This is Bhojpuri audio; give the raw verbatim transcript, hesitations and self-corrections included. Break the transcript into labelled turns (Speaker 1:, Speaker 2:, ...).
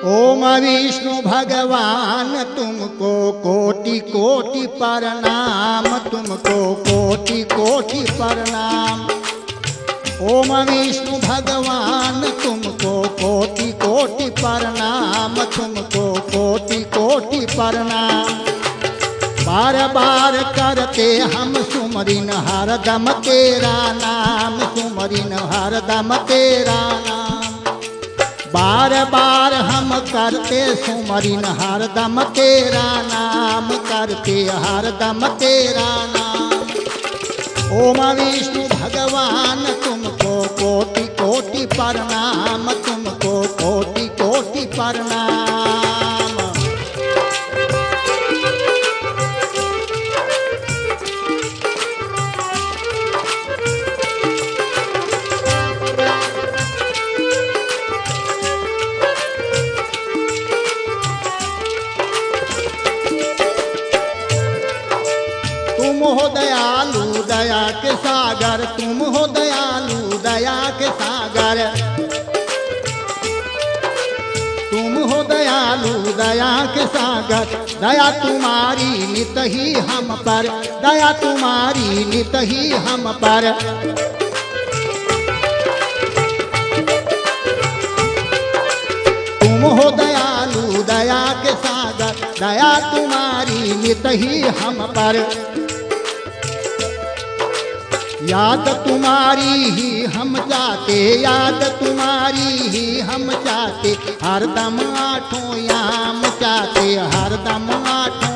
Speaker 1: ओम विष्णु भगवान तुमको कोटि कोटि प्रणाम, तुमको कोटि कोटि प्रणाम। ओम विष्णु भगवान तुमको कोटि कोटि प्रणाम, तुमको कोटि कोटि प्रणाम। बार बार करते हम सुमरिन हरदम तेरा नाम, सुमरिन हरदम तेरा नाम। बार बार हम करते सुमरिन हरदम तेरा नाम, करते हरदम तेरा नाम। ओम विष्णु भगवान तुमको कोटि कोटि प्रणाम, तुमको कोटि कोटि प्रणाम। तुम हो दयालु दया के सागर, तुम हो दयालु दया के सागर। तुम हो दयालु दया के सागर, दया तुम्हारी नित ही हम पर, दया तुम्हारी नित ही हम पर। तुम हो दयालु दया के सागर, दया तुम्हारी नित ही हम पर। याद तुम्हारी ही हम चाहते, याद तुम्हारी ही हम चाहते, हरदम आठों याम चाहते, हरदम आठों